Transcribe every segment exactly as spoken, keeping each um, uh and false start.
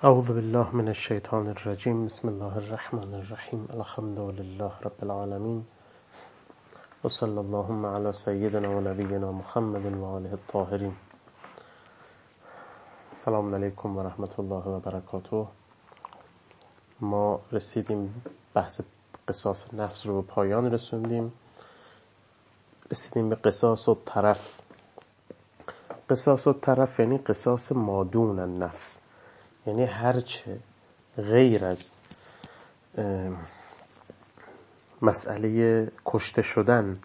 اعوذ بالله من الشیطان الرجیم. بسم الله الرحمن الرحیم. الحمد لله رب العالمین و صلی اللهم علی سیدنا و نبینا محمد و آله الطاهرین. سلام علیکم و رحمت الله و برکاته. ما رسیدیم بحث قصاص نفس رو به پایان رسوندیم. رسیدیم به قصاص و طرف. قصاص و طرف یعنی قصاص مادون النفس، یعنی هرچه غیر از مسئله کشته شدن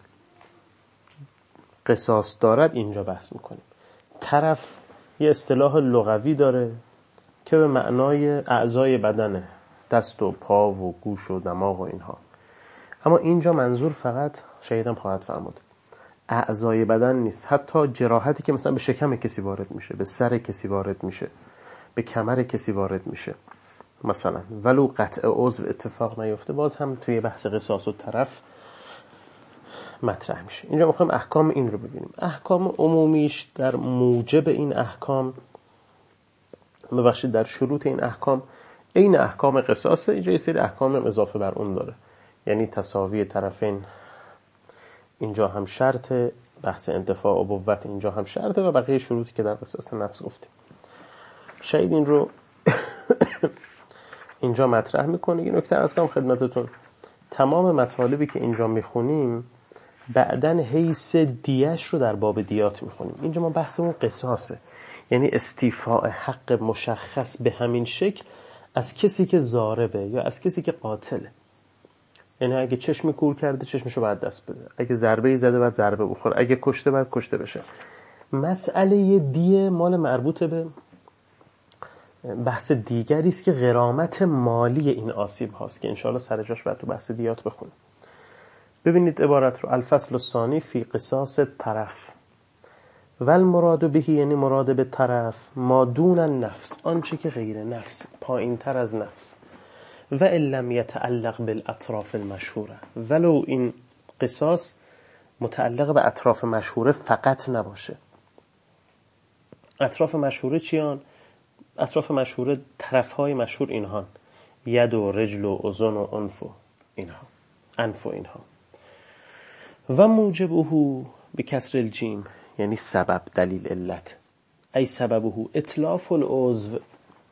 قصاص دارد اینجا بحث میکنیم. طرف یه اصطلاح لغوی داره که به معنای اعضای بدنه، دست و پا و گوش و دماغ و اینها، اما اینجا منظور فقط شهیدم خواهد فرمود اعضای بدن نیست. حتی جراحتی که مثلا به شکم کسی وارد میشه، به سر کسی وارد میشه، به کمر کسی وارد میشه مثلا، ولو قطع عضو اتفاق نیفته، باز هم توی بحث قصاص و طرف مطرح میشه. اینجا میخوایم احکام این رو ببینیم. احکام عمومیش در موجب این احکام، ببخشید در شروط این احکام این احکام قصاصه. اینجا یه سری احکام اضافه بر اون داره، یعنی تساوی طرفین اینجا هم شرطه، بحث انتفاع ابوت اینجا هم شرطه و بقیه شروطی که در قصاص نفس گفتیم. شاید این رو اینجا مطرح میکنه. این نکته عرض کنم خدمتتون، تمام مطالبی که اینجا میخونیم بعدن حیث دیش رو در باب دیات میخونیم. اینجا ما بحثمون قصاصه، یعنی استیفاء حق مشخص به همین شکل از کسی که ضاربه یا از کسی که قاتله. یعنی اگه چشم کور کرده چشمشو باید دست بده، اگه ضربه زده باید ضربه بخوره، اگه کشته باید کشته بشه. مسئله دیه مال مربوطه به بحث دیگری است که غرامت مالی این آسیب هاست که انشاءالله سر جاش باید تو بحث دیات بخونیم. ببینید عبارت رو: الفصل الثانی فی قصاص طرف و المراد به، یعنی مراد به طرف ما دون النفس، آنچه که غیر نفس، پایین تر از نفس، و ان لم یتعلق بالاطراف المشهوره، ولو این قصاص متعلق به اطراف مشهوره فقط نباشه. اطراف مشهوره چیان؟ اطراف مشهوره طرفهای مشهور اینها: ید و رجل و اذن و انف و اینها، انف و اینها. و موجبه به کسر الجیم، یعنی سبب، دلیل، علت، ای سببه اتلاف العضو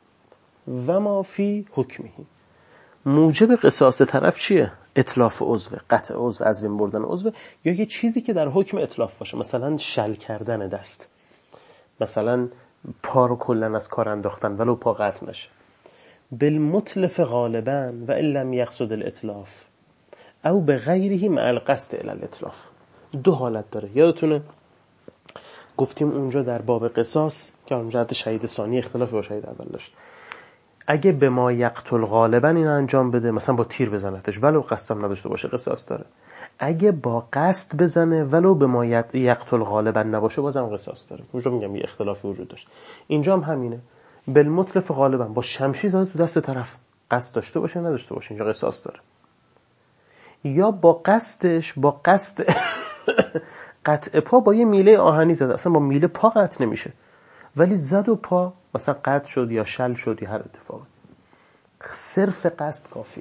و ما فی حکمه. موجب قصاص طرف چیه؟ اتلاف عضو، قطع عضو، از بین بردن عضو، یا یه چیزی که در حکم اتلاف باشه، مثلا شل کردن دست، مثلا پا رو کلن از کار انداختن ولو پا قطع نشه. بالمتلف غالبا و ان لم یقصد الاتلاف او به غیره مع القصد الی الاتلاف. دو حالت داره. یادتونه گفتیم اونجا در باب قصاص که اونجا حد شهید ثانی اختلاف با شهید اول داشت، اگه به ما یقتل غالبا این انجام بده، مثلا با تیر بزنتش ولو قصدم نداشته باشه، قصاص داره. اگه با قصد بزنه ولو به ما یقتل غالبا نباشه، بازم قصاص داره. اونجا میگم یه اختلافی وجود داشت. اینجا هم همینه، بالمتلف غالبا، با شمشیر زده تو دست طرف، قصد داشته باشه نداشته باشه، اینجا قصاص داره. یا با قصدش، با قصد قطع پا، با یه میله آهنی زده، اصلا با میله پا قطع نمیشه، ولی زد و پا مثلا قطع شد یا شل شد یا هر اتفاقی، صرف قصد کافی،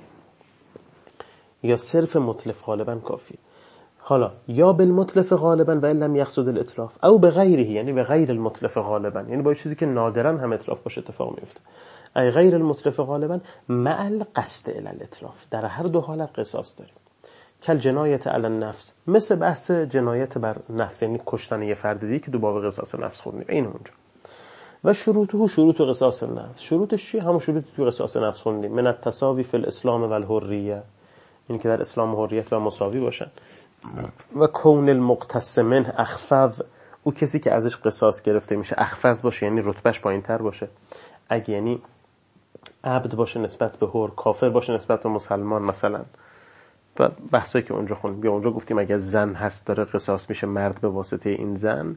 یا صرف متلف غالبا کافی. حالا یا بالمتلف غالبا و ان لم یقصد الاتلاف او به غیره، یعنی به غیر المتلف غالبا، یعنی با چیزی که نادرا هم اتلاف باشه اتفاق میفته. ای غیر المتلف غالبا مع القصد الی الاتلاف، در هر دو حالت قصاص داریم. کل جنایت علی النفس، مثل بحث جنایت بر نفس، یعنی کشتن یه فرد دیگه که دو باب قصاص نفس خوندیم این اونجا. و شروطه شروط قصاص نفس، شروطش چیه؟ همون شروطی که قصاص نفس خوندیم. من التساوی فی الاسلام و الحریه، این که در اسلام و حریت و مساوی باشن. و کون المقتص منه اخفض، او کسی که ازش قصاص گرفته میشه اخفض باشه، یعنی رتبهش پایینتر باشه. اگه یعنی عبد باشه نسبت به حر، کافر باشه نسبت به مسلمان مثلا. و بحثایی که اونجا خوندیم، یا اونجا گفتیم اگه زن هست داره قصاص میشه، مرد به واسطه این زن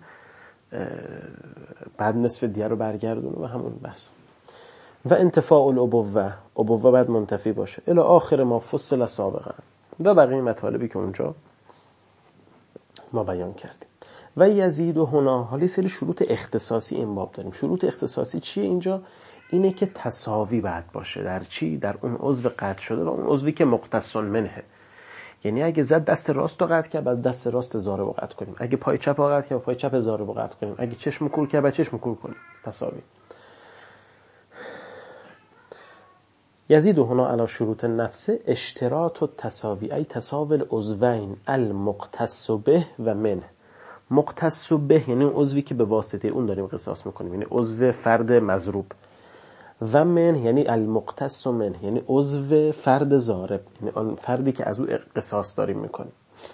بعد نصف دیه رو برگردونه و همون بحث. و انتفاع الابوه، ابوه باید منتفی باشه، الی آخر ما فصل سابقا، و بقیه مطالبی که اونجا ما بیان کردیم. و یزید و هنا، حالی سری شروط اختصاصی این باب داریم. شروط اختصاصی چیه اینجا؟ اینه که تساوی باید باشه. در چی؟ در اون عضو قطع شده و اون عضوی که مختص منه. یعنی اگه زد دست راست رو قطع کرد، بعد دست راست ضارب رو قطع کنیم. اگه پای چپ رو قطع کرد، پای چپ ضارب رو قطع کنیم. اگه چشم کور کرد، بعد چشم کور کنیم. تساوی. یزید هنا علی شروط النفس اشتراط التساوی ای تساوی العضوین المختص به و منه. مختص به یعنی عضوی که به واسطه اون داریم قصاص میکنیم، یعنی عضو فرد مضروب. و من یعنی المختص من یعنی عضو فرد ضارب، یعنی آن فردی که از او قصاص داریم میکنیم.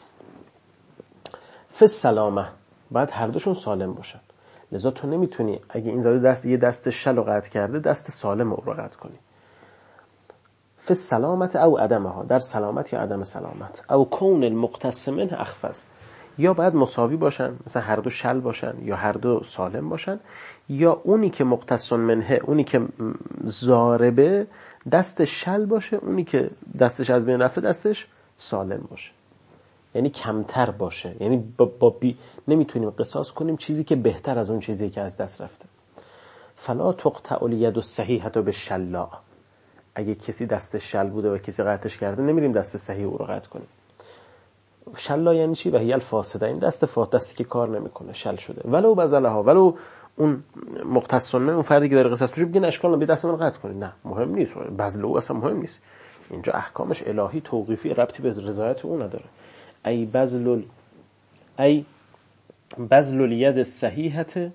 فی سلامه باید هر دوشون سالم باشن. لذا تو نمیتونی اگه این زاده دست یه دست شل رو قطع کرده دست سالم رو قطع کنی. فی سلامت او عدمها، در سلامت یا عدم سلامت. او کون المختص منه اخفض، یا باید مساوی باشن، مثلا هر دو شل باشن یا هر دو سالم باشن، یا اونی که مختص منه، اونی که ضاربه دست شل باشه، اونی که دستش از بین رفته دستش سالم باشه، یعنی کمتر باشه. یعنی با, با بی... نمیتونیم قصاص کنیم چیزی که بهتر از اون چیزی که از دست رفته. فلا تقطع الید الصحیحة بالشلاء، اگه کسی دست شل بوده و کسی قطعش کرده نمیریم دست صحیح او رو قطع کنیم. شلا یعنی چی؟ و هی الفاسده، این دست فاسد، دستی که کار نمیکنه، شل شده. ولو بذلها، ولو اون مختصن اون فردی که داره قصاص میشه بگین اشکال نداره دست من قطع کنید، نه مهم نیست، بذل او اصلا مهم نیست. اینجا احکامش الهی توقیفی، ربطی به رضایت او نداره. ای بذل ای بذل الید الصحیحة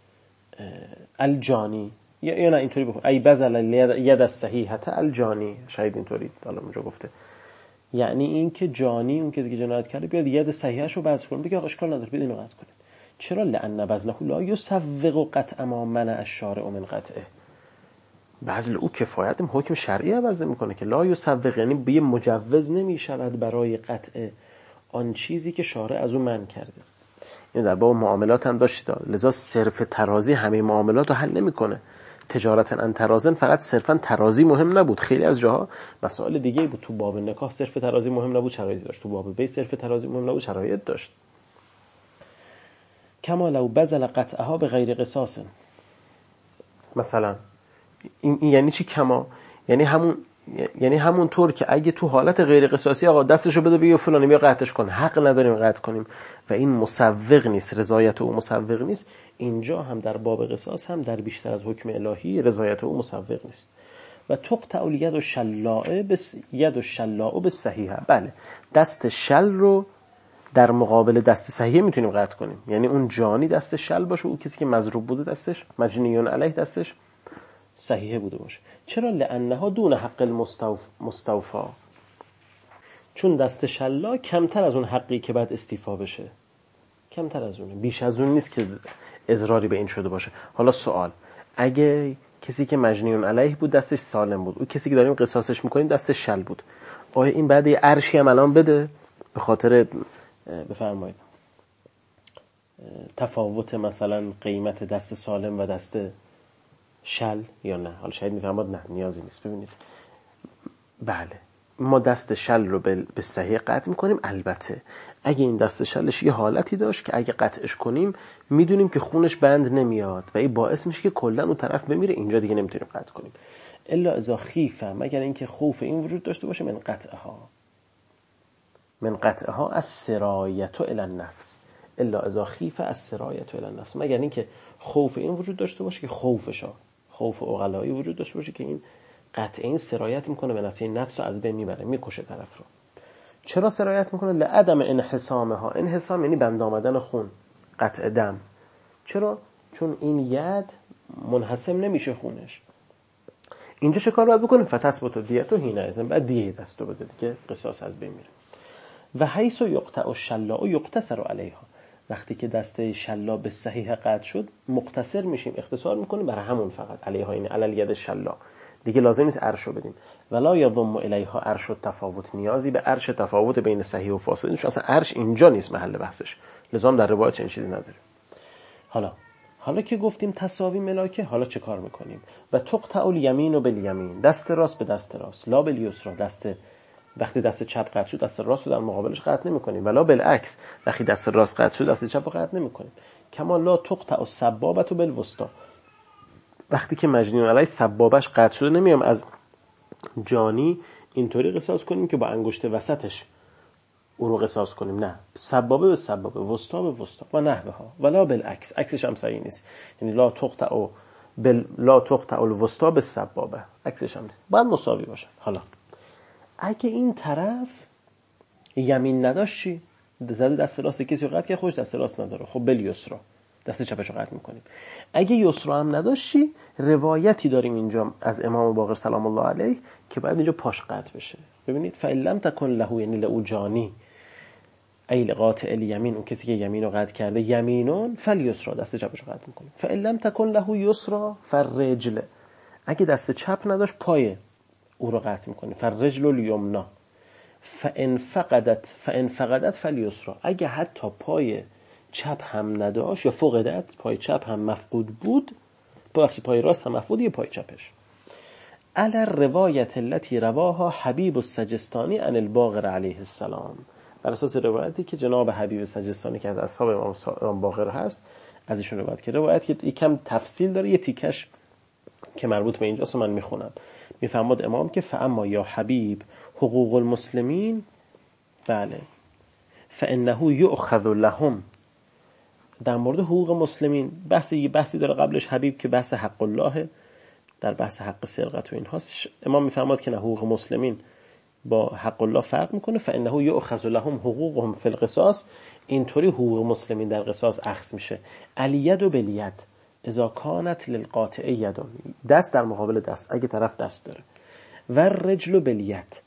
الجانی، یا نه اینطوری بخون ای بذل الید الصحیحة الجانی، شاید اینطوری حالا اونجا گفته، یعنی این که جانی اون کسی که جنایت کرده بیاد ید صحیحش رو بذل کنه، بگه اشکال نداره بدین رو قطع کنید. چرا؟ لأن بذله لا یسوغ قطع ما منع الشارع من قطعه. بذل او کفایت حکم شرعی عوض میکنه که لا یسوغ، یعنی به مجوز نمیشود برای قطع آن چیزی که شارع از اون منع کرده. این در باب معاملات هم داشتید، لذا صرف ترازی همه معاملات رو حل نمیکنه. تجارتا ان ترازن فقط صرفا ترازی مهم نبود، خیلی از جاها مسائل دیگه بود. تو باب نکاح صرف ترازی مهم نبود، شرایط داشت. تو باب بیع صرف ترازی مهم نبود، شرایط داشت. کما لو بذل قطعها به غیر قصاص، مثلا این, این یعنی چی کما؟ یعنی همون یعنی همون طور که اگه تو حالت غیر قصاصی آقا دستشو بده بگه فلانی بیا قطعش کن، حق نداریم قطع کنیم و این مسوغ نیست، رضایت او مسوغ نیست، اینجا هم در باب قصاص هم در بیشتر از حکم الهی رضایت او مسوغ نیست. و تقطع الید الشلاء بس ید الشلاء بالصحیحه، بله دست شل رو در مقابل دست صحیح میتونیم قطع کنیم، یعنی اون جانی دست شل باشه، اون کسی که مضروب بوده دستش مجنیون علیه دستش صحیحه بوده باشه. چرا؟ لانها دون حق المستوف مستوفا، چون دست شلا کمتر از اون حقی که بعد استیفا بشه، کمتر از اونه، بیش از اون نیست که اضراری به این شده باشه. حالا سوال، اگه کسی که مجنیون علیه بود دستش سالم بود، اون کسی که داریم قصاصش میکنیم دستش شل بود، آیا این بعد یه ارشی هم الان بده به خاطر بفرمایید تفاوت مثلا قیمت دست سالم و دست شل یا نه؟ حالا شاید میفهمید نه نیازی نیست. ببینید بله ما دست شل رو به صحیح قطع میکنیم، البته اگه این دست شلش یه حالتی داشت که اگه قطعش کنیم میدونیم که خونش بند نمیاد و این باعث میشه که کلا اون طرف بمیره، اینجا دیگه نمیتونیم قطع کنیم. الا اذا خیفه، مگر اینکه خوف این وجود داشته باشه، من قطعها من قطعها از سرایت الی النفس، الا اذا خیفه از سرایت الی النفس، مگر اینکه خوف این وجود داشته باشه که خوفشا خوف عقلایی وجود داشته باشه که این قطع این سرایت میکنه به نفع نفس رو از بین میبره، میکشه طرف رو. چرا سرایت میکنه؟ لعدم انحسامها، انحسام یعنی بند آمدن خون، قطع دم. چرا؟ چون این ید منحسم نمیشه خونش. اینجا چه کار باید بکنه؟ فتثبت دیت و هینه ازن، بعد دیه دستو بده دیگه قصاص از بین میره. و حیث یقطع الشلاء و یقتصر علیها، وقتی که دسته شلا به صحیح قطع شد مقتصر میشیم، اختصار میکنیم برای همون فقط علیها، این علل ید شلا، دیگه لازم نیست ارشو بدیم. ولا یضم الیها ارش التفاوت، نیازی به ارش تفاوت بین صحیح و فاسد نیست، اصلا ارش اینجا نیست محل بحثش، لزوم در روایت این چیزی نداره. حالا حالا که گفتیم تساوی ملاکه، حالا چه کار میکنیم؟ و تقطع الیمین و بالیمین، دست راست به دست راست، لا بالیسرا، دست وقتی دست چپ قطع شد دست راست رو در مقابلش قطع نمی‌کنیم، ولا بالعکس وقتی دست راست قطع شد دست چپ رو قطع نمی‌کنیم. کما لا تقطع السبابه بالوسطى، وقتی که مجنی علیه سبابش قطع شده نمیام از جانی اینطوری قصاص کنیم که با انگشت وسطش او رو قصاص کنیم، نه، سبابه به سبابه، وسطا به وسطا و نحوه ها، ولا بالعکس، عکسش هم صحیح نیست. یعنی لا تقطع بل لا تقطع الوسطا به سبابه، عکسش هم نیست، باید مساوی باشه. حالا اگه این طرف یمین نداشت چی؟ زده دست راست کسی رو قطع که خودش دست راست نداره، خب بل یسرا دست چپش رو قطع میکنیم. اگه یسرا هم نداشت چی؟ روایتی داریم اینجا از امام باقر سلام الله علیه که باید اینجا پاش قطع بشه. ببینید فَإِلَّمْ تَكُنْ لَهُ یعنی لَهُ جانی ای لقاطع الیمین، اون کسی که یمین رو قطع کرده، یمینون فلیسرا دست چپش رو قطع میکنه. فَإِلَّمْ تَكُنْ لَهُ یسرا فَالرِّجْلِ اگه دست چپ نداشت پای او رو قطع میکنه. فَالرِّجْلُ الیمنا فَإِنْ فَقَدَتْ فَإِنْ فَقَدَتْ فَلْيُسْرَا اگه حتی پای چپ هم نداشت یا فقدت پای چپ هم مفقود بود، ببخشید پای راست هم مفقود، یه پای چپش. علی روایت التي رواها حبیب السجستانی عن الباقر علیه السلام، بر اساس روایتی که جناب حبیب سجستانی که از اصحاب امام باقر هست از ایشون روایت که روایت که یکم تفصیل داره، یه تیکش که مربوط به اینجاست من میخونم. میفرماد امام که فاما یا حبیب حقوق المسلمین بله فانه یؤخذ لهم، در مورد حقوق مسلمین بحثی بحثی داره قبلش حبیب که بحث حق الله در بحث حق سرقت و اینهاست. امام میفرماد که نه، حقوق مسلمین با حق الله فرق میکنه. فانه یؤخذ لهم حقوقهم فی القصاص، اینطوری حقوق مسلمین در قصاص اخذ میشه. الید و بالید اذا کانت للقاطع ید، دست در مقابل دست اگه طرف دست داره، و الرجل بالید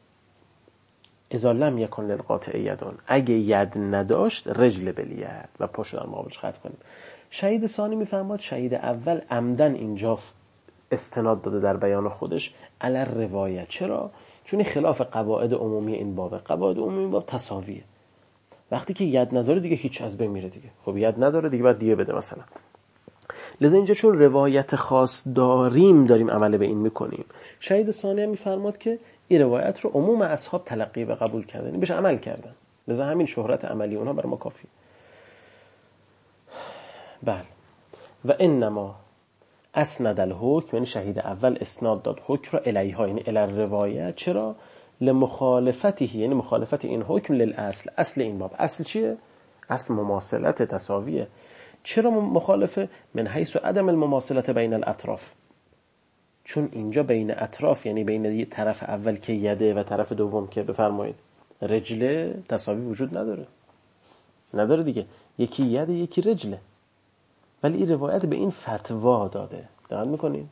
اذا لم یکن للقاطع یدون اگه ید نداشت رجل بالید و پاشو در مقابلش قطع کنیم. شهید ثانی میفرماد شهید اول عمدن اینجا استناد داده در بیان خودش علی روایت. چرا؟ چون خلاف قواعد عمومی این بابه. قواعد عمومی این باب تساویه، وقتی که ید نداره دیگه هیچ از بین میره دیگه. خب ید نداره دیگه بعد دیگه بده مثلا. لذا اینجا چون روایت خاص داریم داریم عمل به این میکنیم. شهید ثانی میفرماد که این روایت رو عموم اصحاب تلقی و قبول کردن، بهش عمل کردن، لذا همین شهرت عملی اونها برای ما کافی. بله. و انما اسند الحکم، یعنی شهید اول اسناد داد حکم را الیها، یعنی الی روایت. چرا؟ لمخالفته، یعنی مخالفت این حکم للاصل. اصل این باب اصل چیه؟ اصل مماثلت تساویه. چرا مخالفه؟ من حیث عدم المماثلت بین الاطراف، چون اینجا بین اطراف یعنی بین طرف اول که یده و طرف دوم که بفرمایید رجله تساوی وجود نداره نداره دیگه، یکی یده یکی رجله. ولی این روایت به این فتوا داده. دقت میکنین؟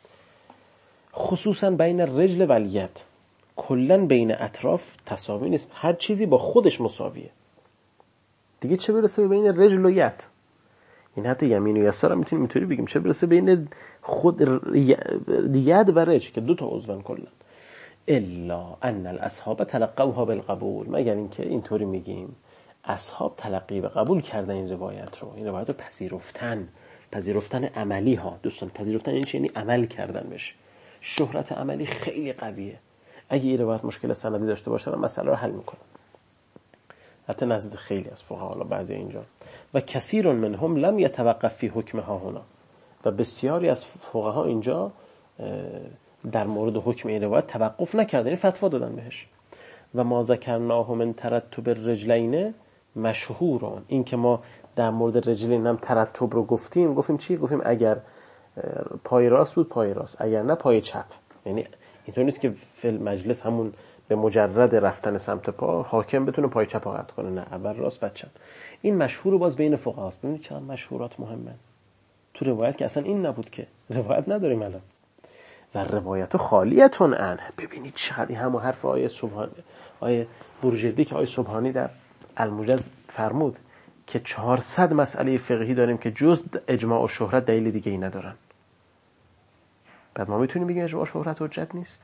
خصوصا بین رجل و الید، کلا بین اطراف تساوی نیست، هر چیزی با خودش مساویه دیگه، چه برسه بین رجل و ید. این حتی یمین و یسار هم میتونیم اینطوری بگیم، چه برسه بین خود ید و رجل که دو تا عضون کلا. الا ان الاصحاب تلقوها بالقبول، مگر اینکه اینطوری میگیم اصحاب تلقی و قبول کردن این روایت رو، این روایت رو پذیرفتن، پذیرفتن عملی ها. دوستان پذیرفتن این یعنی عمل کردن بشه. شهرت عملی خیلی قویه. اگه این روایت مشکل سندی داشته باشه مسئله رو حل میکنه، حتی نزد خیلی از فقها، حالا بعضی اینجا. و کثیر منهم لم یتوقف فی حکمها هنا، و بسیاری از فقها اینجا در مورد حکم این روایت توقف نکردن، یعنی فتوا دادن بهش. و ما ذکرناه من ترتب الرجلین مشهورون، این که ما در مورد رجلین هم ترتب رو گفتیم، گفتیم چی؟ گفتیم اگر پای راست بود پای راست، اگر نه پای چپ. یعنی اینطور نیست که فی مجلس همون به مجرد رفتن سمت پا حاکم بتونه پای چپ قطع کنه، نه، اول راست بعد چپ. این مشهور باز بین فقهاست. ببینید چقدر مشهورات مهمه. تو روایت که اصلا این نبود، که روایت نداریم الان. و روایت خالیتون عنه. ببینید چقدر همون حرف آیه سبحانی، آیه بروجردی که آیه سبحانی در الموجز فرمود که چهارصد مسئله فقهی داریم که جز اجماع و شهرت دلیل دیگه ای ندارن. بعد ما میتونیم بگیم اجماع و شهرت حجت نیست؟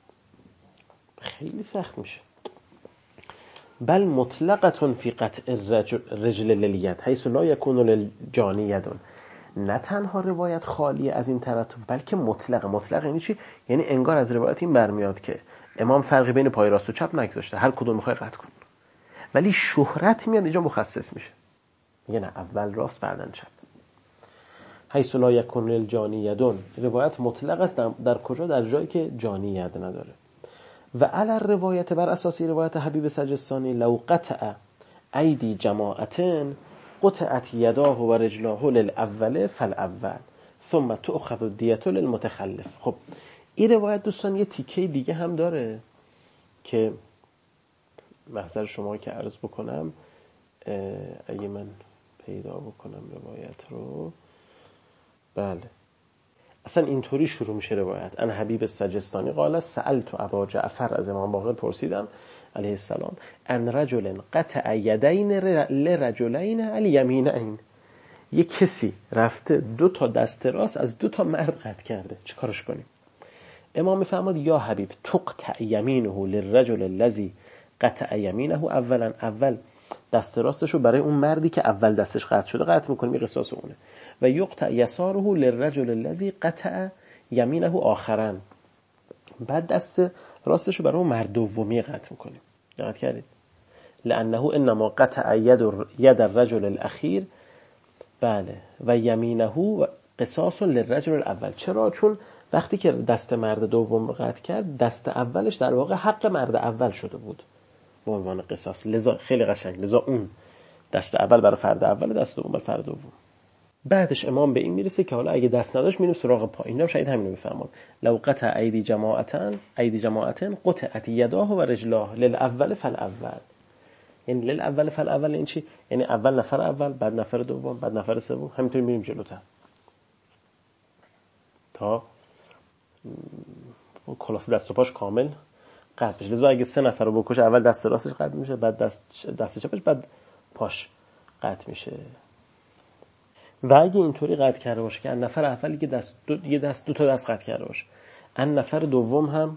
خیلی سخت میشه. بل مطلقتون فی قطع رجل للید حیث لا یکون للجانی یدون. نه تنها روایت خالی از این ترتب بلکه مطلق. مطلق یعنی چی؟ یعنی انگار از روایت این برمیاد که امام فرقی بین پای راست و چپ نگذاشته، هر کدوم میخوای قطع کن. ولی شهرت میاد اینجا مخصص میشه، میگه نه اول راست بعدن چپ. حیث لا یکون للجانی یدون، روایت مطلق است در کجا؟ در جایی که جانی ید نداره. و علی روایت، بر اساسی روایت حبیب سجستانی، لو قطع ایدی جماعتن قطعت یداه و رجلاه للاول فالاول ثم تؤخذ الدیة للمتخلف. خب این روایت دوستان یه تیکه دیگه هم داره که محضر شما که عرض بکنم، اگه من پیدا بکنم روایت رو. بله، اصلا اینطوری شروع میشه روایت. ان حبیب سجستانی قال سألت ابا جعفر، از امام باقر پرسیدم علیه السلام، ان رجل قطع یدین لرجلین الیمینین، یک کسی رفته دو تا دست راست از دو تا مرد قطع کرده، چه کارش کنیم؟ امام میفرماد یا حبیب تقطع یمینه للرجل الذی قطع یمینه، اولا اول دست راستشو برای اون مردی که اول دستش قطع شده قطع میکنیم، این قصاص اونه. و یقطع یساره للرجل الذی قطع یمینه آخرا، بعد دست راستشو برای اون مرد دومی قطع میکنیم. دقت کردید؟ لانه انما قطع ید ید الرجل الاخیر، بله، و یمینه قصاص للرجل الاول. چرا؟ چون وقتی که دست مرد دوم قطع کرد، دست اولش در واقع حق مرد اول شده بود به عنوان قصاص. لذا خیلی قشنگ، لذا اون دست اول برای فرد اول، دست دوم برای فرد دوم. بعدش امام به این میرسه که حالا اگه دست نداشت میریم سراغ پا. اینم شاید همین رو بفهمون. لو قطع ایدی جماعتن ایدی جماعتن قطعت یداه و رجلاه للاول فالاول. یعنی للاول فالاول این چی؟ یعنی اول نفر اول، بعد نفر دوم، بعد نفر سوم، همینطوری میریم جلوتر تا خلاص دست و پاش کامل قطع بشه. لذا اگه سه نفر رو بکشه، اول دست راستش قطع میشه، بعد دست دست چپش، بعد پاش قطع میشه. و اگه اینطوری قطع کرده باشه که ان نفر اولی که دست دو، یه دست دو تا دست قطع کرده باشه، ان نفر دوم هم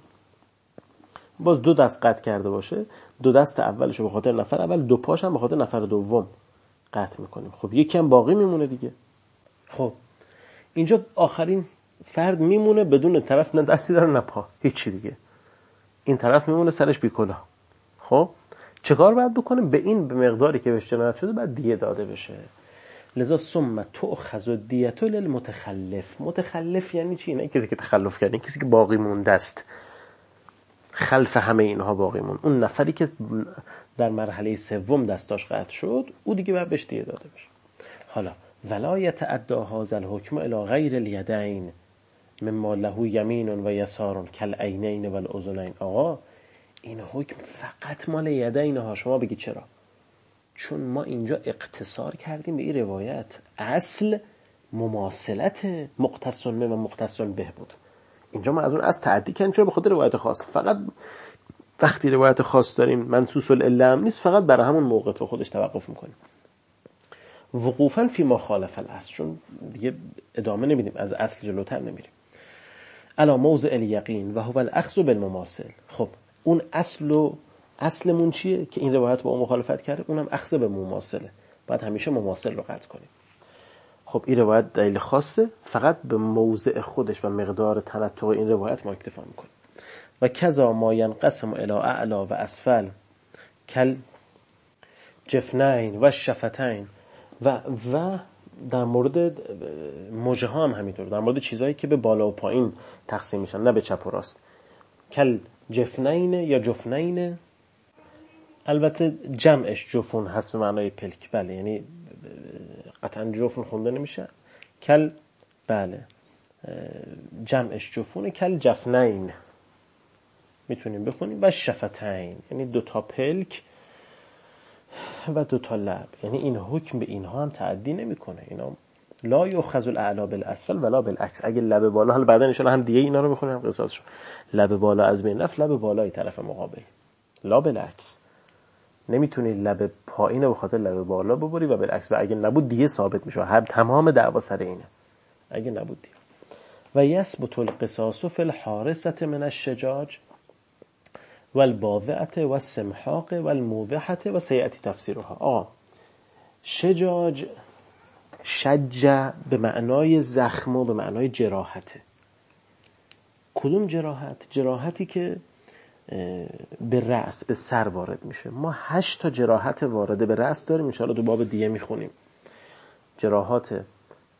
باز دو دست قطع کرده باشه، دو دست اولش رو به خاطر نفر اول، دو پاش هم به خاطر نفر دوم قطع میکنیم. خب یکی هم باقی میمونه دیگه. خب اینجا آخرین فرد میمونه بدون طرف، نه دستی داره نه پا، هیچی دیگه. این طرف میمونه سرش بیکلا. خب چه کار باید بکنیم؟ به این به مقداری که بهش جنایت شده بعد دیه داده بشه. لذا ثم تؤخذ الدیة للمتخلف. متخلف یعنی چی؟ نه کسی که تخلف کرده، کسی که باقی مونده است، خلف همه اینها باقی مون. اون نفری که در مرحله سوم دستاش قطع شد، او دیگه باید بهش دیه داده بشه. حالا ولا یتعدى هذا الحكم الى غیر الیدین مما له یمین و یسار کالعینین و الاذنین. آقا این حکم فقط مال یدین ها. شما بگید چرا؟ چون ما اینجا اقتصار کردیم به این روایت. اصل مماثلت مختص به و مختص به بود. اینجا ما از اون اصل تعدی کردیم چرا؟ به خاطر روایت خاص. فقط وقتی روایت خاص داریم منصوص العله هم نیست، فقط برای همون موقف خودش توقف میکنیم. وقوفا فی ما خالف الاصل، چون دیگه ادامه نمیدیم، از اصل جلوتر نمیریم. الا موضع الیقین و هو الاخذ بالمماثل. خب اون اصل و اصلمون چیه که این روایت با اون مخالفت کرده؟ اونم اخذ به مماثله. باید همیشه مماثل رو قطع کنیم. خب این روایت دلیل خاصه، فقط به موضع خودش و مقدار تنطع این روایت ما اکتفا میکنیم. و کذا ما ینقسم الی اعلی و اسفل کل جفنین و شفتین. و و در مورد مژه ها هم همینطور، در مورد چیزایی که به بالا و پایین تقسیم میشن، نه به چپ و راست. کل جفنین یا جفنین، البته جمعش جفون هست به معنای پلک، بله، یعنی قطعا جفون خونده نمیشه. کل، بله، جمعش جفونه. کل جفنین میتونیم بخونیم. و شفتین یعنی دو تا پلک و دو تا لب. یعنی این حکم به اینها هم تعدی نمیکنه. اینا لا یؤخذ الاعلی بالاسفل ولا بالعکس. اگه لب بالا، حالا بعدا ان شاء الله هم دیگه اینا رو میخونیم قصاصشو، لب بالا از بین رفت، لب بالای طرف مقابل، لا بالعکس. نمیتونی لب پایین رو به خاطر لب بالا ببری و بالعکس. و اگه نبود دیگه ثابت میشه. هر تمام دعوا سر اینه. اگه نبود دیگه. و یثبت القصاص فی الحارسة من الشجاج والباذعة والسمحاق والموضحة و سیأتی تفسیرها. آه شجاج، شجع به معنای زخم و به معنای جراحته. کدوم جراحت؟ جراحتی که به رأس، به سر وارد میشه. ما هشت تا جراحت وارده به رأس داریم، ان شاءالله تو باب دیگه میخونیم. جراحات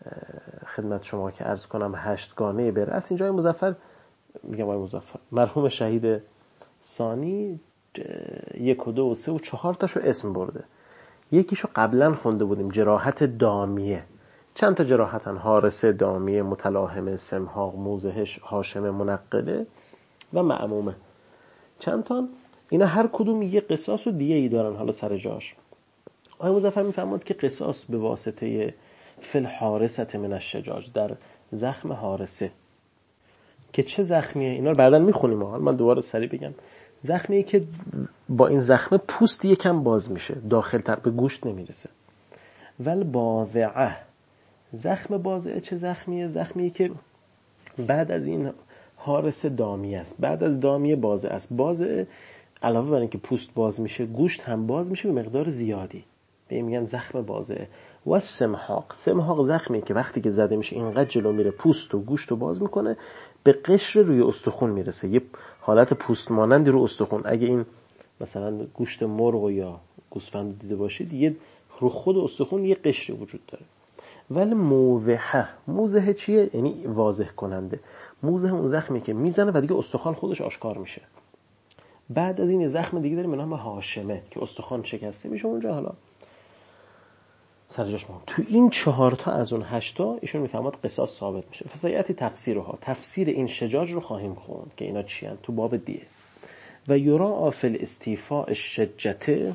خدمت شما که عرض کنم هشتگانه به رأس. اینجا مظفر میگم آقای مظفر مرحوم شهید ثانی یک و دو و سه و چهار تاشو اسم برده. یکیشو قبلا خونده بودیم، جراحت دامیه. چند تا جراحتن؟ حارسه، دامیه، متلاحمه، سمحاق، موزهش، هاشمه، منقله و معمومه. چند تا اینا هر کدوم یه قصاص و دیه ای دارن حالا سر جاش. آقای مظفر میفرماد که قصاص به واسطه فل حارست من الشجاج، در زخم حارسه. که چه زخمیه؟ اینا رو بعداً میخونیم. حالا من دوباره سریع بگم. زخمیه که با این زخم پوست یکم باز میشه، داخل تر به گوشت نمیرسه. ول باذعه، زخم باذعه چه زخمیه؟ زخمیه که بعد از این حارس دامیه است، بعد از دامیه باذعه است. باذعه علاوه بر اینکه پوست باز میشه، گوشت هم باز میشه به مقدار زیادی، به این میگن زخم باذعه. و سمحاق، سمحاق زخمیه که وقتی که زده میشه اینقدر جلو میره، پوست و گوشت رو باز میکنه، به قشر روی استخون میرسه، یه حالت پوست مانندی رو استخون. اگه این مثلا گوشت مرغ یا گوسفند دیده باشید، یه رو خود استخون یه قشر وجود داره. ولی موضحه، موضحه چیه؟ یعنی واضح کننده. موضح اون زخمی که میزنه و دیگه استخوان خودش آشکار میشه. بعد از این یه زخم دیگه داریم به نام هاشمه که استخوان شکسته میشه اونجا. حالا سرجاش ما تو این چهار تا از اون هشتا ایشون میفهمد قصاص ثابت میشه. فسایتی تفسیرها، تفسیر این شجاج رو خواهیم خوند که اینا چی هستند تو باب دیه. و یرا فی الاستیفاء الشجته،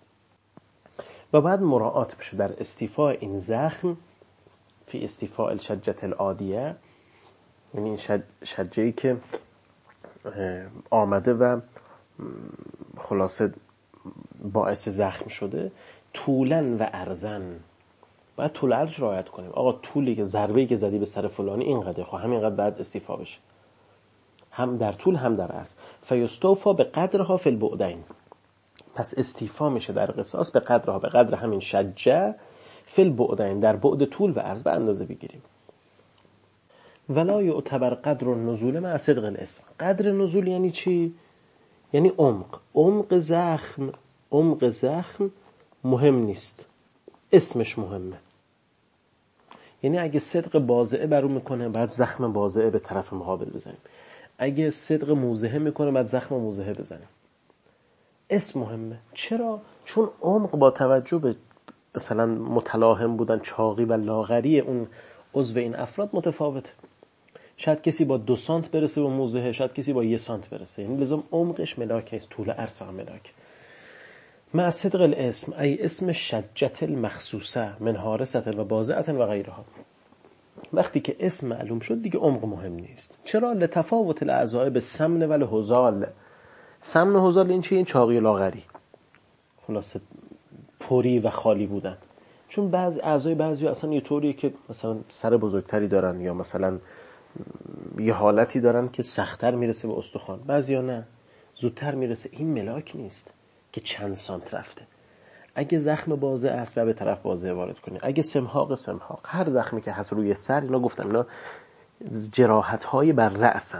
و بعد مراعات بشه در استیفاء این زخم، فی استیفاء الشجته العادیه، یعنی این شجه‌ای که آمده و خلاصه باعث زخم شده، طولن و عرضن. باید طول عرض رعایت کنیم. آقا طولی که ضربه‌ای که زدی به سر فلانی اینقدر، خب همینقدر بعد استیفا بشه، هم در طول هم در عرض. فیستوفا به قدرها فی البعدین، پس استیفا میشه در قصاص به قدرها، به قدر همین شجه، فی البعدین در بعد طول و عرض به اندازه بگیریم. ولا یعتبر قدر النزول مع صدق الاسم. قدر نزول یعنی چی؟ یعنی عمق. عمق زخم، عمق زخم مهم نیست، اسمش مهمه. یعنی اگه صدق باذعه برو میکنه، بعد زخم باذعه به طرف مقابل بزنیم. اگه صدق موضحه میکنه، بعد زخم موضحه بزنیم. اسم مهمه. چرا؟ چون عمق با توجه به مثلا متلاحم بودن، چاقی و لاغری اون عضو این افراد متفاوته. شاید کسی با دو سانت برسه به موضحه، شاید کسی با یه سانت برسه. یعنی لزوم عمقش ملاک نیست، طول عرض فقط ملاک. مع صدق الاسم ای اسم شجت المخصوصه من حارست و باذعه و غیرها. وقتی که اسم معلوم شد دیگه عمق مهم نیست. چرا؟ لتفاوت الاعضاء به سمن و الهزال. سمن و هزال این چی؟ این چاقی و لاغری، خلاصه پری و خالی بودن. چون بعض اعضای بعضی اصلا یه طوریه که مثلا سر بزرگتری دارن، یا مثلا یه حالتی دارن که سخت‌تر میرسه به استخوان، بعضیا نه زودتر میرسه. این ملاک نیست که چند سانت رفته. اگه زخم بازه است و به طرف بازه وارد کنی، اگه سمحاق سمحاق، هر زخمی که هست روی سر، اینا گفتم اینا جراحت‌های بر رأسن.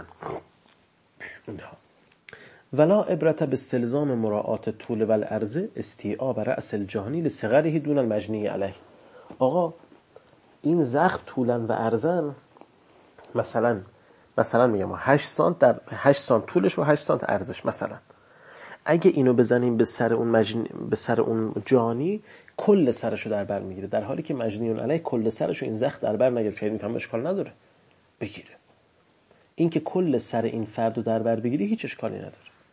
اینها ولا عبرت باستلزام مراعات طول و العرض استیعاب رأس الجانی لصغره دون المجنی علیه. آقا این زخم طولن و عرضن، مثلا مثلا میگم هشت سانت در هشت سانت طولش و هشت سانت عرضش، مثلا اگه اینو بزنیم به سر اون مجن... به سر اون جانی، کل سرشو در بر میگیره، در حالی که مجنیون علیه کل سرشو این زخم در بر نگیره. شاید میفهم اشکال نداره بگیره. این که کل سر این فردو در بر بگیری هیچ اشکالی نداره.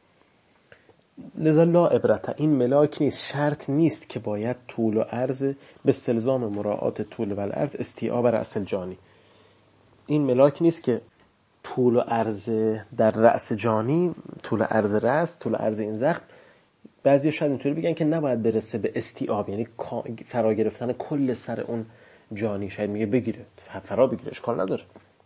لذا لا عبرت، این ملاک نیست، شرط نیست که باید طول و عرض به استلزام مراعات طول و عرض استیعاب رأس الجانی. این ملاک نیست که طول و عرض در رأس جانی، طول و عرض رأس، طول و عرض این زخم. بعضی شاید اینطوری بگن که نباید برسه به استیعاب، یعنی فرا گرفتن کل سر اون جانی. شاید میگه بگیره، فرا بگیره، اشکال نداره.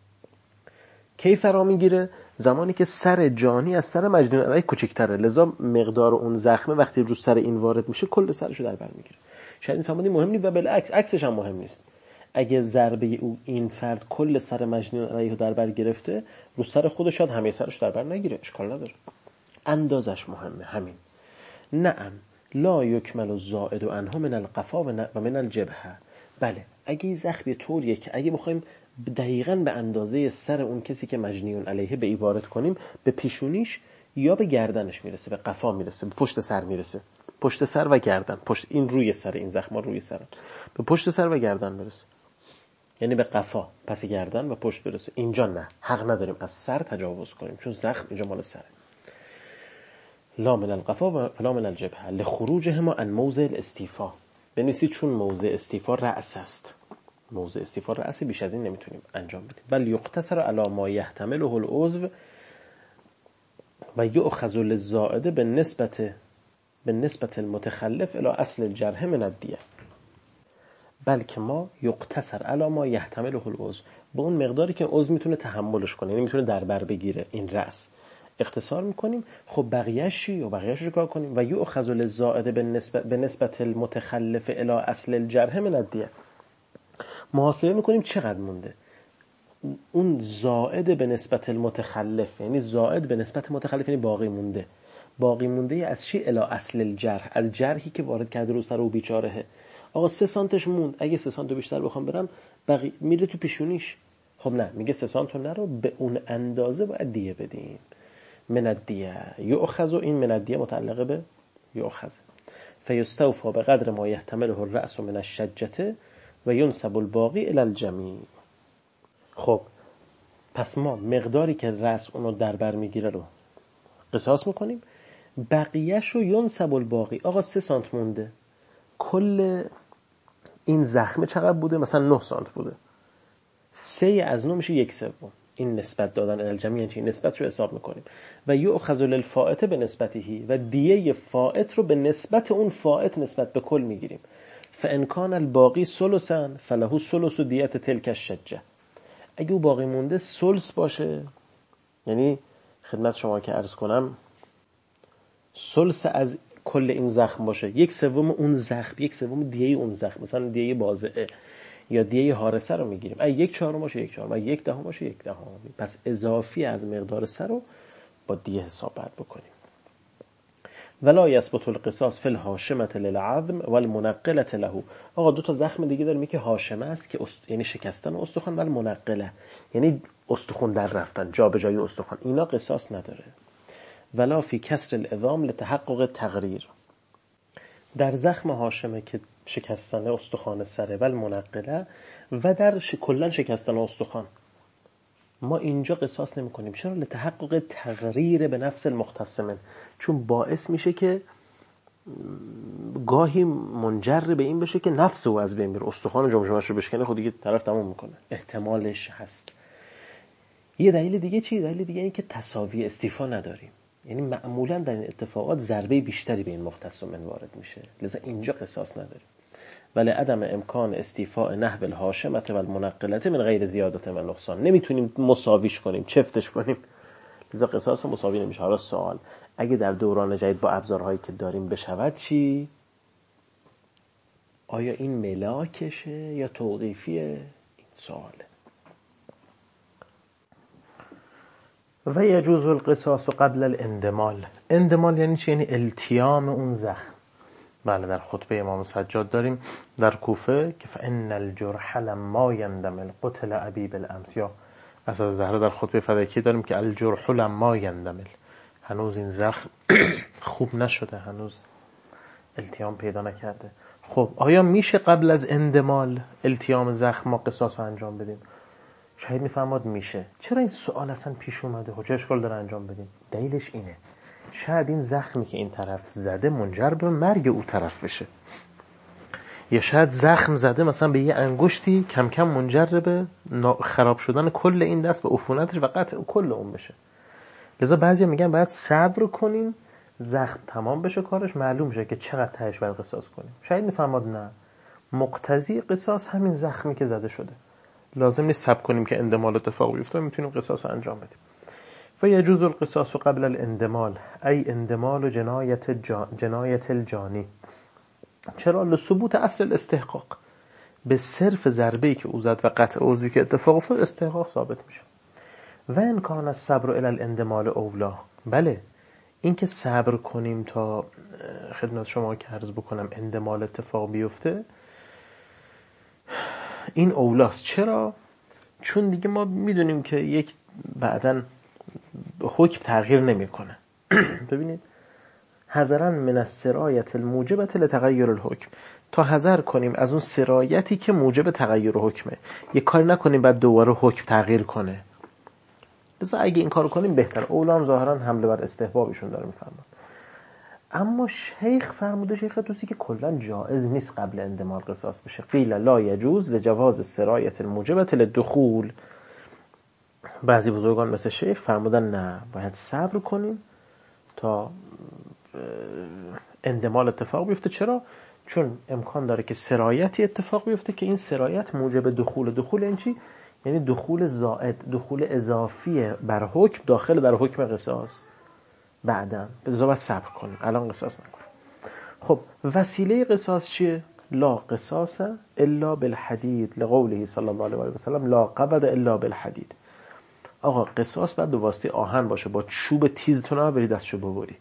کی فرا میگیره؟ زمانی که سر جانی از سر مجنون علیه کوچکتره، لذا مقدار اون زخمه وقتی رو سر این وارد میشه کل سرشو در بر میگیره. شاید میفهمونی مهم نیست و بالعکس عکسش هم مهم نیست. اگه ضربه او این فرد کل سر مجنون علیه در بر گرفته، رو سر خودش شاید همه سرش در بر نگیره، اشکال نداره. اندازش مهمه. همین. نعم لا یکمل الزائد عنه من القفا و من الجبهه. بله اگه زخم طوریه که اگه بخوایم دقیقاً به اندازه سر اون کسی که مجنیون علیه به عبارت کنیم، به پیشونیش یا به گردنش میرسه، به قفا میرسه، به پشت سر میرسه، پشت سر و گردن، پشت این روی سر، این زخم‌ها روی سرن، به پشت سر و گردن برسه، یعنی به قفا، پس گردن و پشت برسه. اینجا نه، حق نداریم از سر تجاوز کنیم چون زخم اینجا مال سره. لا من القفا و لا من الجبهه لخروجهما عن موضع الاستیفا. بنویسید چون موضع استیفا رأس است. موضع استیفا رأس، بیش از این نمیتونیم انجام بدیم. بل یقتصر علی ما یحتمله العضو و یؤخذ للزائد به نسبت به نسبت المتخلف الى اصل الجرح من الدیه. بلکه ما یقتصر علی ما یحتمله العضو، به اون مقداری که عضو میتونه تحملش کنه، یعنی میتونه در بر بگیره، این رأس اختصار میکنیم. خب بقیه‌اش چی؟ و بقیه‌اش رو کار کنیم. و یؤخذ للزائد به نسبت به نسبت المتخلف الی اصل الجرح من الدیه. محاسبه میکنیم چقدر مونده. اون زائد به نسبت المتخلف، یعنی زائد به نسبت متخلف، یعنی باقی مونده. باقی مونده از چی؟ الی اصل الجرح، از جرحی که وارد کرده رو سر او بیچارهه. آقا سه سانتش موند، اگه سه سانت بیشتر بخوام برم بقیه میره تو پیشونیش. خب نه، میگه سه سانت نرو، به اون اندازه باید دیه بدیم. من الدیه یؤخذ، این من الدیه متعلقه به یؤخذ. فیستوفى بقدر ما یحتمله الرأس من الشجة و ینسب الباقی الی الجمیع. خب پس ما مقداری که رأس اونو در بر میگیره رو قصاص میکنیم، بقیهش رو ینسب الباقی. آقا سه سانت مونده، کل این زخمه چقدر بوده؟ مثلا نه سانت بوده، سه از نه میشه یک سوم. این نسبت دادن الجمی یعنی نسبت رو حساب میکنیم. و یؤخذ للفائت به نسبته، و دیه فائت رو به نسبت اون فائت نسبت به کل میگیریم. فان کان الباقی ثلثا فله ثلث دیت تلک الشجه. اگه او باقی مونده ثلث باشه، یعنی خدمت شما که عرض کنم ثلث از کل این زخم باشه، یک سوم اون زخم، یک سوم دیه اون زخم، مثلا دیه بازعه یا دیه حارسه رو میگیریم. اگه یک چهارم باشه یک چهارم، اگه یک دهم باشه یک دهم. پس اضافی از مقدار سر رو با دیه حساب باید بکنیم. ولا یثبت القصاص فی الهاشمه للعظم والمنقله له. آقا دو تا زخم دیگه داریم که هاشمه است که است... یعنی شکستن استخوان، ولی منقله یعنی استخوان در رفتن، جا به جای استخوان، اینا قصاص نداره. ولا فی کسر العظام لتحقق تغییر. در زخم هاشمه که شکستن استخوان سره و المنقله و در ش... کلن شکستن استخوان، ما اینجا قصاص نمی کنیم. چرا؟ لتحقق تغییر به نفس المختصمن، چون باعث میشه که گاهی منجر به این بشه که نفس او از بین بره، استخوان جمجمه‌اش رو بشکنه، خود دیگه طرف تموم میکنه، احتمالش هست. یه دلیل دیگه چی؟ دلیل دیگه این که تساوی استیفا نداریم، یعنی معمولا در این اتفاقات ضربه بیشتری به این مختصمن وارد میشه، لذا اینجا قصاص نداریم. ولی عدم امکان استیفاء نحو الهاشمه و المنقله من غیر زیادت و نقصان، نمیتونیم مساویش کنیم، چفتش کنیم، لذا قصاص مساوی نمیشه. حالا سوال، اگه در دوران جدید با ابزارهایی که داریم بشود چی؟ آیا این ملاکشه یا توقیفیه؟ این سواله. و یجوز القصاص قبل الاندمال. اندمال یعنی چی؟ یعنی التیام اون زخم. بله در خطبه امام سجاد داریم در کوفه که فان الجرح لما یندمل قتل ابی بالامس، یا اساس زهره در خطبه فدکی داریم که الجرح لما یندمل، هنوز این زخم خوب نشده، هنوز التیام پیدا نکرده. خب آیا میشه قبل از اندمال التیام زخم ما قصاص رو انجام بدیم؟ شاید میفهماد میشه. چرا این سوال اصلا پیش اومده؟ چه اشکال داره انجام بدیم؟ دلیلش اینه شاید این زخمی که این طرف زده منجر به مرگ او طرف بشه، یا شاید زخم زده مثلا به یه انگشتی کم کم منجر به خراب شدن کل این دست و عفونتش و قطع کل اون بشه. لذا بعضیا میگن باید صبر کنیم زخم تمام بشه کارش، معلوم شه که چقدر تهش باید قصاص کنیم. شاید میفهماد نه، مقتضی قصاص همین زخمی که زده شده، لازم نیست صبر کنیم که اندمال اتفاق بیفته، میتونیم قصاص رو انجام بدیم. و یجوز القصاص قبل الاندمال ای اندمال و جنایت جا جنایت الجانی. چرا؟ لثبوت اصل الاستحقاق، به صرف ضربه‌ای که او زد و قطع عضوی که اتفاق افتاد استحقاق ثابت میشه. و ان کان الصبر الی الاندمال اولا. بله این که صبر کنیم تا خدمت شما که عرض بکنم اندمال اتفاق بیفته این اولاست. چرا؟ چون دیگه ما میدونیم که یک بعدن حکم تغییر نمیکنه. ببینید حذرا من السرایت الموجبه لتغیر الحکم، تا حذر کنیم از اون سرایتی که موجب تغییر حکمه. یه کاری نکنیم بعد دوباره حکم تغییر کنه. لذا اگه این کارو کنیم بهتر. اولام ظاهرا حمله بر استحبابشون داره میفرماد. اما شیخ فرموده، شیخ توسی، که کلا جائز نیست قبل اندمال قصاص بشه. قیل لا یجوز لجواز السرایت الموجبه للدخول. بعضی بزرگان مثل شیخ فرمودن نه، باید صبر کنیم تا اندمال اتفاق بیفته. چرا؟ چون امکان داره که سرایتی اتفاق بیفته که این سرایت موجب دخول. دخول این چی؟ یعنی دخول زائد، دخول اضافی بر حکم داخل در حکم قصاص. بعداً بذار باید صبر کنیم، الان قصاص نکنیم. خب وسیله قصاص چیه؟ لا قصاص الا بالحدید لقوله صلی الله علیه و سلم لا قبض الا بالحدید. آقا قصاص باید به واسطه آهن باشه، با چوب تیزتون هم بری دستشو ببری.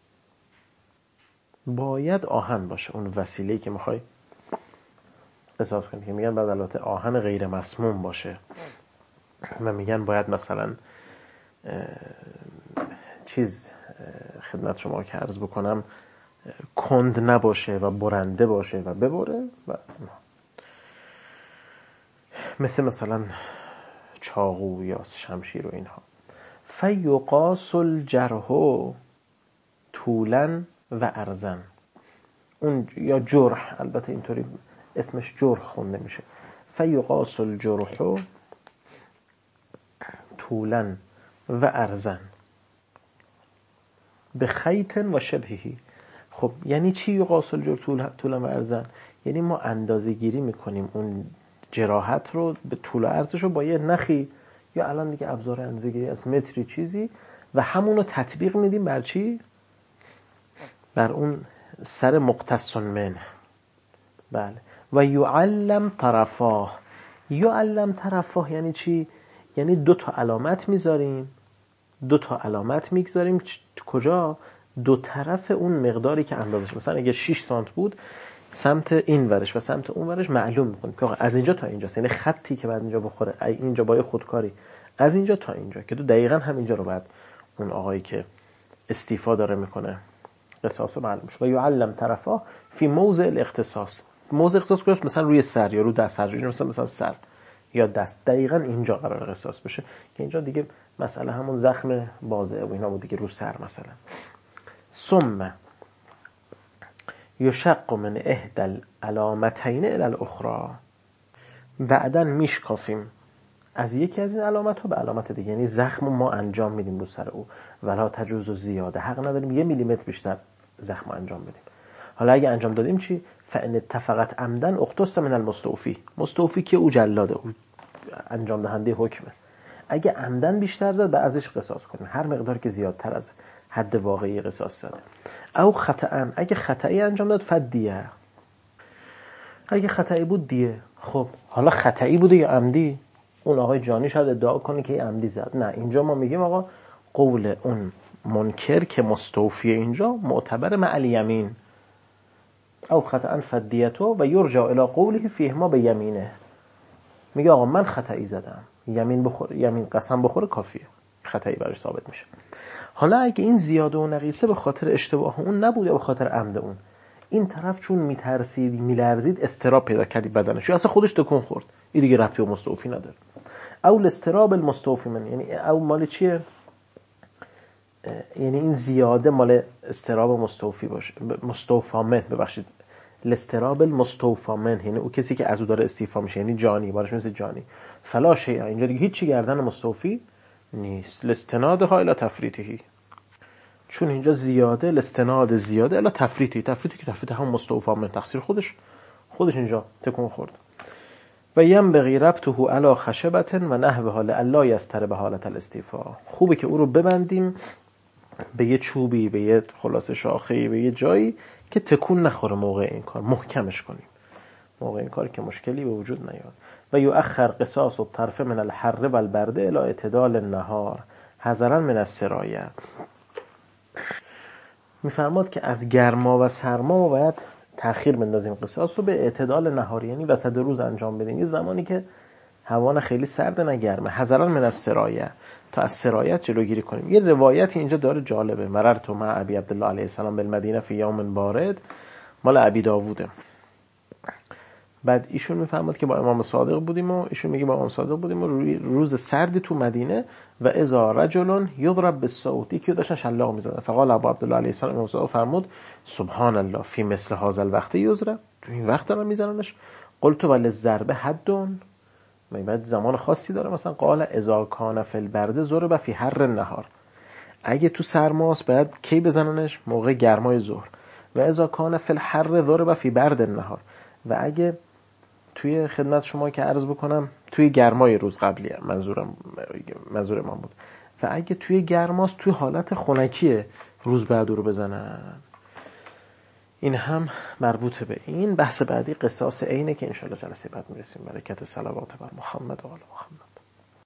باید آهن باشه اون وسیله‌ای که میخوای قصاص کنی، که میگن بعد البته آهن غیر مسموم باشه و میگن باید مثلا چیز خدمت شما که عرض بکنم کند نباشه و برنده باشه و ببره و مثل مثلا چاقو یا شمشیر و اینها. فیقاس الجرح طولا و عرضا. اون یا جرح، البته اینطوری اسمش جرح خونده میشه. فیقاس الجرح طولا و عرضا به خیط و شبهی. خب یعنی چی یقاس الجرح طولا و عرضا؟ یعنی ما اندازه گیری میکنیم اون جراحت رو به طول و عرضش رو با یه نخی یا الان دیگه ابزار اندازه گیری از متری چیزی و همونو تطبیق میدیم بر چی؟ بر اون سر مقتص منه. بله. و یعلم طرفاه. یعلم طرفاه یعنی چی؟ یعنی دو تا علامت میذاریم، دو تا علامت میگذاریم کجا؟ دو طرف اون مقداری که اندازش. مثلا اگه شش سانت بود، سمت این ورش و سمت اون ورش معلوم میکنیم که از اینجا تا اینجاست، یعنی خطی که بعد اینجا بخوره اینجا با خودکاری از اینجا تا اینجا، که تو دقیقاً هم اینجا رو بعد اون آقایی که استیفا داره میکنه قصاص رو معلوم شد. و یعلم طرفا فی موضع الاختصاص. موضع اختصاص کجاست؟ مثلا روی سر یا رو دست، هر جایی، مثلا مثلا سر یا دست، دقیقاً اینجا قرار قصاص بشه که اینجا دیگه مسئله همون زخم بازه و اینا بود دیگه، رو سر مثلا. ثم یشق من احدى العلامتین الی الاخرى. بعداً میشکافیم از یکی از این علامت ها به علامت دیگه، یعنی زخم ما انجام میدیم رو سر او. ولا تجوز زیاده، حق نداریم یه میلیمتر بیشتر زخم انجام بدیم. حالا اگه انجام دادیم چی؟ فان اتفقت عمدن اقتص من المستوفی. مستوفی که او جلاده، او انجام دهنده حکمه. اگه عمدن بیشتر زد به ازش قصاص کنیم، هر مقدار که زیادتر از حد واقعی قصاص زده. او خطأ، اگه خطایی انجام داد فدیه. اگه خطایی بود دیه. خب حالا خطایی بوده یا عمدی؟ اون آقای جانی شاید ادعا کنه که عمدی زد. نه، اینجا ما میگیم آقا قول اون منکر که مستوفی اینجا معتبر مع الیمین. او خطأ فدیتو و یرجع الی قوله فیه ما به یمینه. میگه آقا من خطایی زدم، یمین بخور، یمین قسم بخوره کافیه، خطایی برش ثابت میشه. حالا اگه این زیاده و نقیصه به خاطر اشتباه اون نبود یا به خاطر عمد اون، این طرف چون میترسید میلرزید استراب پیدا کردی بدنش یا اصلا خودش تکون خورد، این دیگه ربطی به مستوفی نداره. او الاستراب المستوفی من، یعنی او مال چیه؟ یعنی این زیاده مال استراب مستوفی باشه، مستوفامن، ببخشید، الاستراب المستوفامن، یعنی او کسی که از او داره استیفا میشه، یعنی جانی، بارش مثل جانی. فلا شیء، اینجا دیگه هیچی گردن مستوفی نیست. لاستنادها الی تفریطه، چون اینجا زیاده، لاستناد زیاده الی تفریطه، تفریطی که تفریط هم مستوفامن، تقصیر خودش، خودش اینجا تکون خورد. و ینبغی ربطه علی خشبة و نحوها لئلا یستر به حالت الاستیفا. خوبه که او رو ببندیم به یه چوبی، به یه خلاصه شاخه‌ای، به یه جایی که تکون نخوره موقع این کار، محکمش کنیم موقع این کار که مشکلی به وجود نیاد. و یؤخر قصاص الطرف من الحر و البرد الی اعتدال النهار حذرا من السرایه. میفرماد که از گرما و سرما باید تأخیر بندازیم قصاص رو به اعتدال نهاری، یعنی وسط روز انجام بدیم، یه زمانی که هوا نه خیلی سرد نه گرمه، حذرا من السرایه، تا از سرایت جلوگیری کنیم. یه روایتی اینجا داره جالبه، مررت مع ابی عبدالله علیه السلام بالمدینه فی یوم بارد، مال ابی داووده. بعد ایشون میفهمد که با امام صادق بودیم و ایشون میگه با امام صادق بودیم و روز سردی تو مدینه و اذا رجل یضرب بالصوت، که داشتن شلاق میزدن. فقال ابو عبدالله علیه السلام، امام صادق فرمود سبحان الله فی مثل هذا الوقت یضرب، تو این وقت دارن میزننش. قلت وللضرب حد، بعد زمان خاصی داره؟ مثلا قال اذا کان فی البرد ضرب فی حر النهار، اگه تو سرماست بعد کی بزننش؟ موقع گرمای ظهر. و اذا کان فی الحر ضرب فی برد النهار، و اگه توی خدمت شما که عرض بکنم توی گرمای روز قبلیه، منظورم منظور من بود، و اگه توی گرماست توی حالت خنکیه روز بعد رو بزنن. این هم مربوط به این بحث بعدی قصاص عینه که انشاءالله جلسه بعد میرسیم. برکت صلوات بر محمد و آل محمد.